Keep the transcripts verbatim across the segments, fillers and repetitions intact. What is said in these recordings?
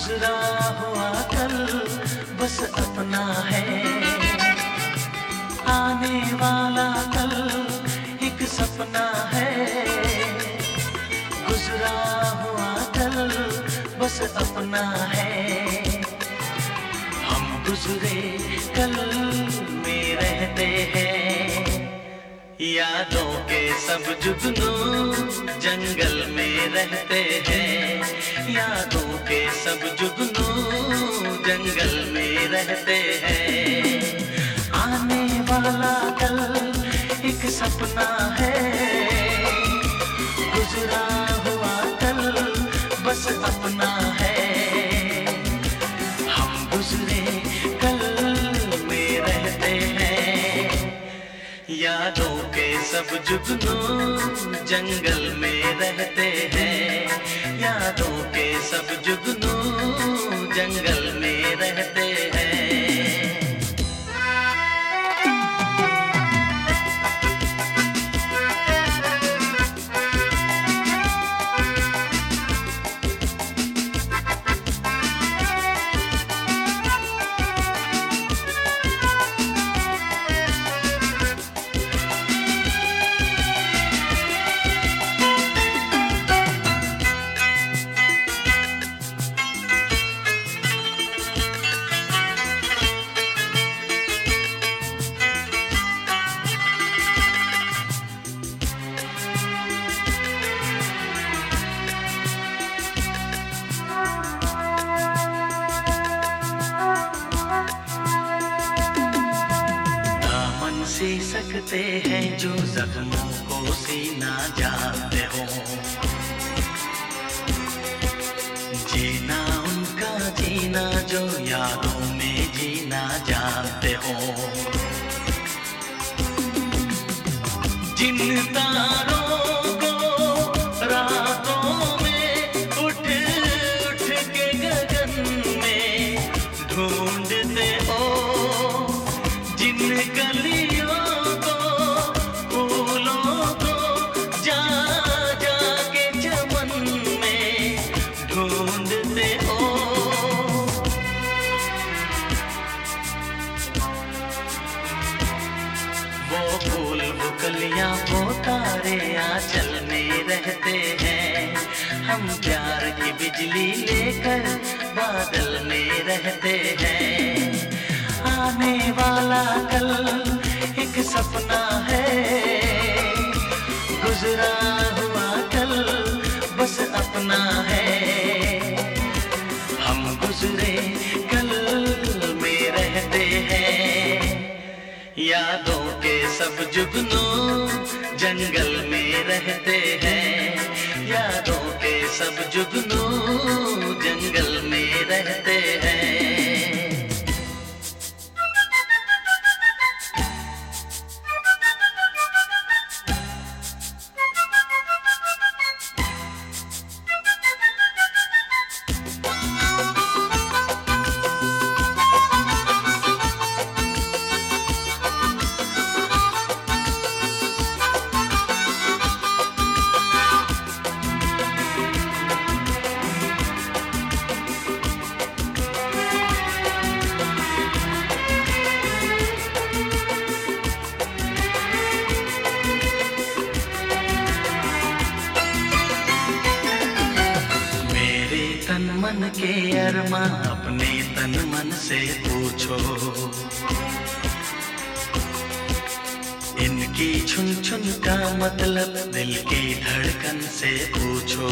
गुजरा हुआ कल बस अपना है, आने वाला कल एक सपना है। गुजरा हुआ कल बस अपना है, हम गुजरे कल में रहते हैं। यादों के सब जुगनू जंगल में रहते हैं, यादों के सब जुगनू जंगल में रहते हैं। आने वाला कल एक सपना है, गुजरा हुआ कल बस अपना है, हम गुजरे कल में रहते हैं। यादों के सब जुगनू जंगल में रहते हैं, यादों के सब जुगनू जंगल में रहते हैं। सी सकते हैं जो जख्मों को सीना जानते हो, जीना उनका जीना जो यादों में जीना जानते हो। जिन तारों को रातों में उठ उठ के गगन में ढूंढते हो, जिन गलियों वो तारे आंचल में रहते हैं, हम प्यार की बिजली लेकर बादल में रहते हैं। आने वाला कल एक सपना है, गुजरा हुआ कल बस अपना है, हम गुजरे कल में रहते हैं। यादों के सब जुगनू जंगल में रहते हैं, यादों के सब जुगनू जंगल में रहते हैं। मन के अरमा अपने तन मन से पूछो, इनकी छुन छुन का मतलब दिल की धड़कन से पूछो।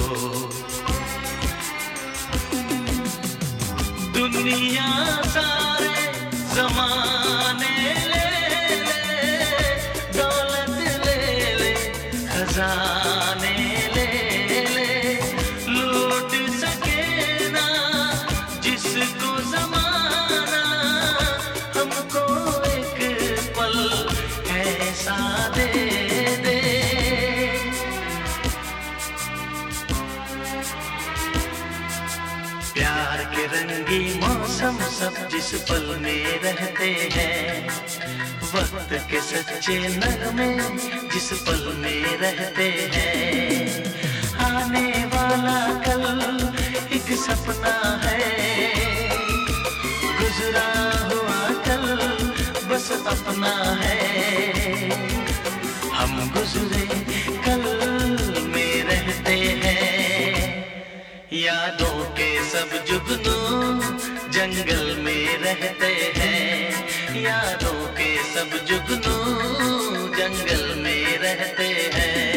दुनिया सारे जमाने ले ले, दौलत ले ले, खजाने ले ले, लूट सके ना जिसको जमाना, हमको एक पल ऐसा दे दे। प्यार के रंगी मौसम सब जिस पल में रहते हैं, वक्त के सच्चे नगमे जिस पल में रहते हैं। आने वाला कल एक सपना है, अपना है। हम गुजरे कल में रहते हैं, यादों के सब जुगनू जंगल में रहते हैं। यादों के सब जुगनू जंगल में रहते हैं।